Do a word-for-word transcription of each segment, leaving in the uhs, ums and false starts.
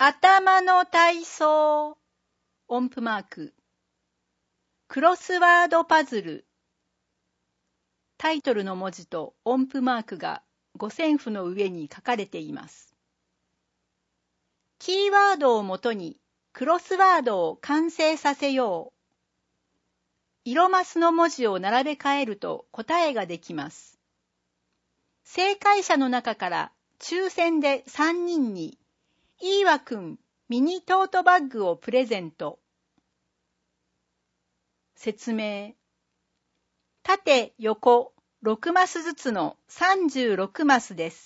頭の体操。音符マーク。クロスワードパズル。タイトルの文字と音符マークが五線譜の上に書かれています。キーワードをもとにクロスワードを完成させよう。色マスの文字を並べ替えると答えができます。正解者の中から抽選でさんにんにいいわくんミニトートバッグをプレゼント。説明。縦横ろくマスずつのさんじゅうろくマスです。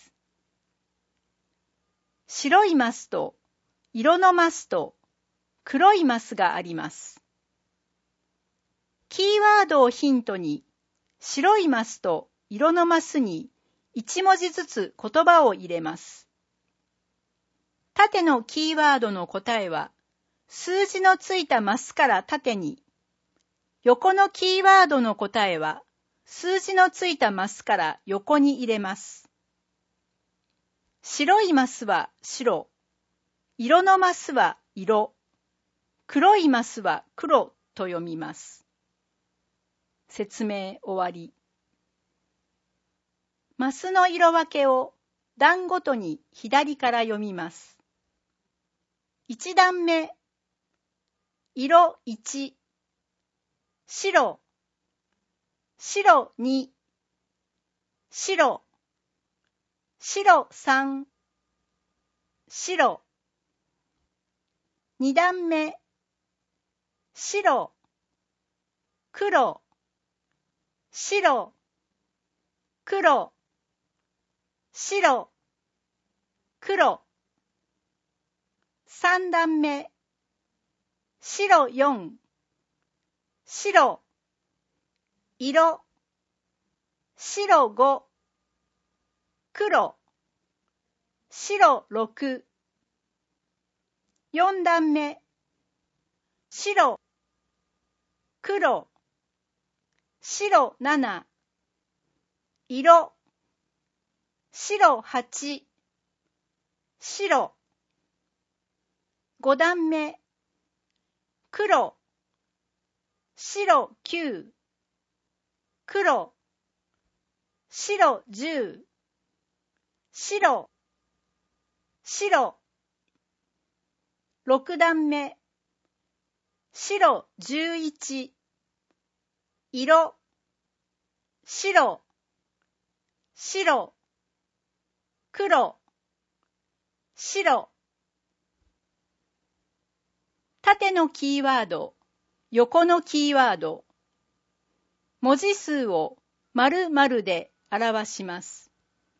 白いマスと色のマスと黒いマスがあります。キーワードをヒントに白いマスと色のマスにいち文字ずつ言葉を入れます。縦のキーワードの答えは数字のついたマスから縦に、横のキーワードの答えは数字のついたマスから横に入れます。白いマスは白、色のマスは色、黒いマスは黒と読みます。説明終わり。マスの色分けを段ごとに左から読みます。いち段目、色いち、白、白に、白、白さん、白。に段目、白、黒、白、黒、白、黒。さん段目、白よん、白、色、白ご、黒、白ろく。よん段目、白、黒、白なな、色、白はち、白。ご段目、黒、白きゅう、黒、白じゅう、白、白。ろく段目、白じゅういち、色、白、白、黒、白。縦のキーワード、横のキーワード。文字数を〇〇で表します。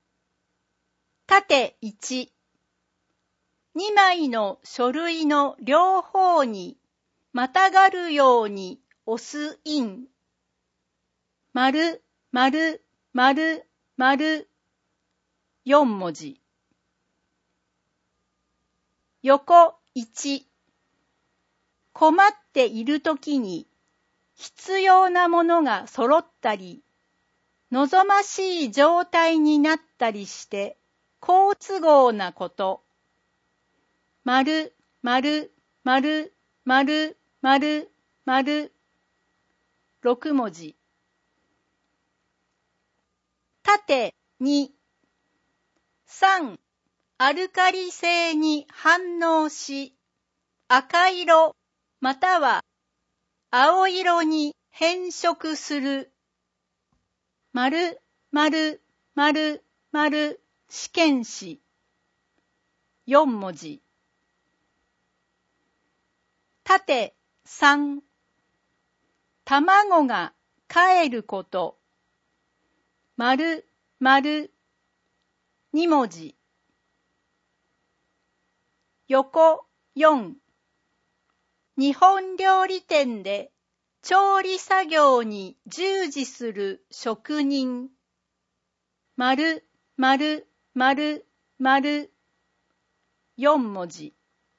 縦いち、にまいの書類の両方にまたがるように押す印。丸、丸、丸、丸。よん文字。横いち、困っているときに必要なものが揃ったり、望ましい状態になったりして好都合なこと。丸、丸、丸、丸、丸、丸。ろく文字。縦に、さん、アルカリ性に反応し、赤色または青色に変色する。丸、丸、丸、丸、試験紙。よん文字。縦さん、卵が帰ること。丸、丸、に文字。横よん、日本料理店で調理作業に従事する職人。丸、丸、丸、丸。よん文字。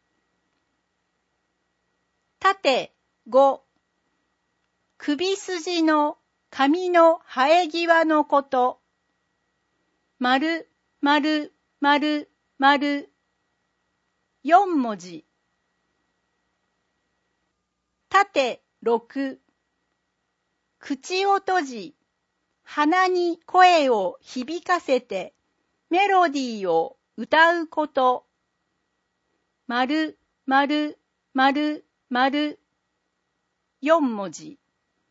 縦ご、首筋の髪の生え際のこと。丸、丸、丸、丸。 よん文字。縦ろく。口を閉じ、鼻に声を響かせてメロディーを歌うこと。丸、丸、丸、丸。よん文字。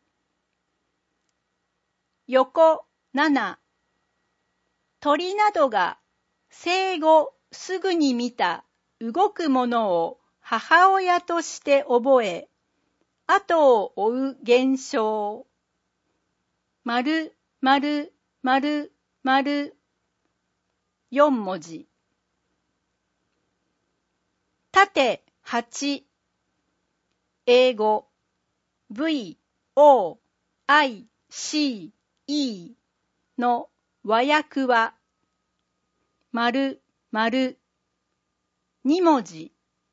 横なな。鳥などが生後すぐに見た動くものを母親として覚え、後を追う現象。丸、丸、丸、丸。よん文字。縦はち。英語 ブイ オー アイ シー イー の和訳は丸、丸。に文字。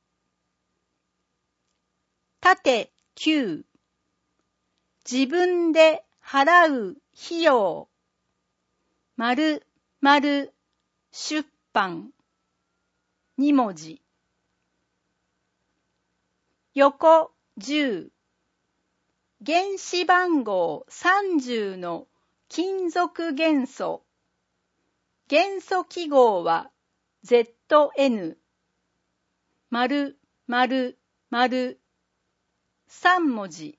縦きゅう。自分で払う費用。丸、丸。出版。に文字。横じゅう。原子番号さんじゅうの金属元素。元素記号は ゼットエヌ。丸、丸、丸。さん文字。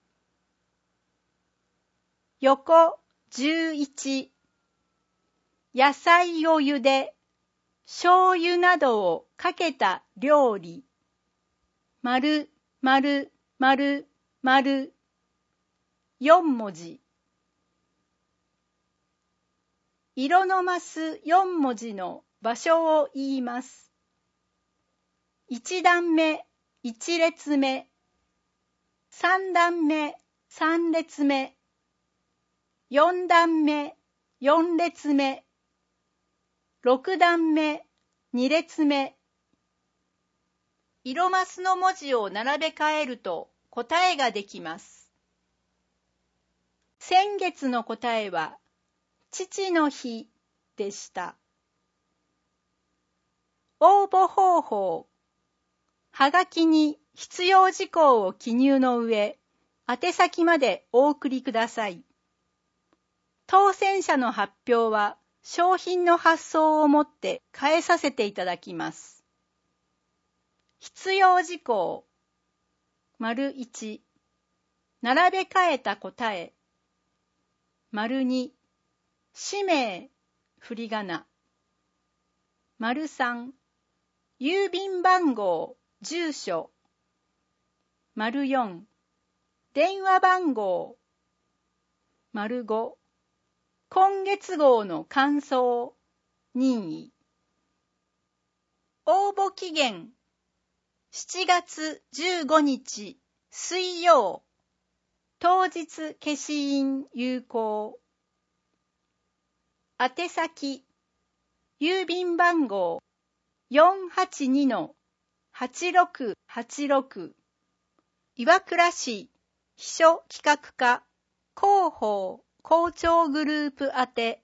横じゅういち。野菜を茹で、醤油などをかけた料理。丸、丸、丸、丸。よん文字。色のマスよん文字の場所を言います。いち段目、いち列目。さん段目、さん列目。よん段目、よん列目。ろく段目、に列目。色マスの文字を並べ替えると答えができます。先月の答えは父の日でした。応募方法。はがきに必要事項を記入の上、宛先までお送りください。当選者の発表は商品の発送をもって返させていただきます。必要事項。丸いち。並べ替えた答え。丸に。氏名、振り仮名。丸さん。郵便番号、住所。丸よん。電話番号。丸ご。今月号の感想、任意。応募期限、しちがつじゅうごにち水曜、当日消印有効。宛先、郵便番号 よんはちにのはちろくはちろく 岩倉市秘書企画課広報校長グループ宛て。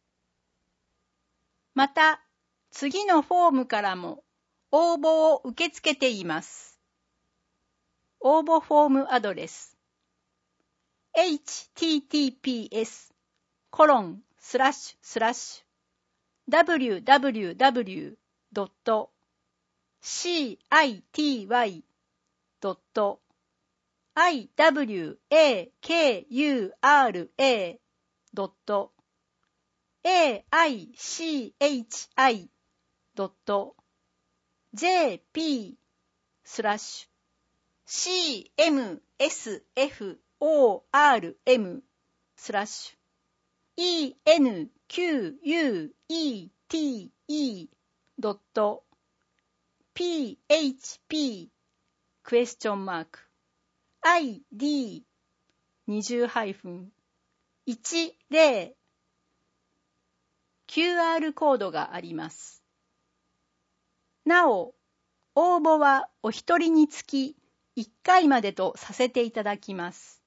また、次のフォームからも応募を受け付けています。応募フォームアドレス エイチティーティーピーエスコロンスラッシュスラッシュダブリューダブリューダブリュードットシーアイティーワイドットアイダブリューエーケーユーアールエードットエーアイシーエイチアイドットジェーピースラッシュシーエムエスエフオーアールエムスラッシュイーエヌキューユーイーティーイードットピーエイチピークエスチョンマーク アイディー 二重ハイフンいちゼロ キューアール コードがあります。なお、応募はお一人につきいっかいまでとさせていただきます。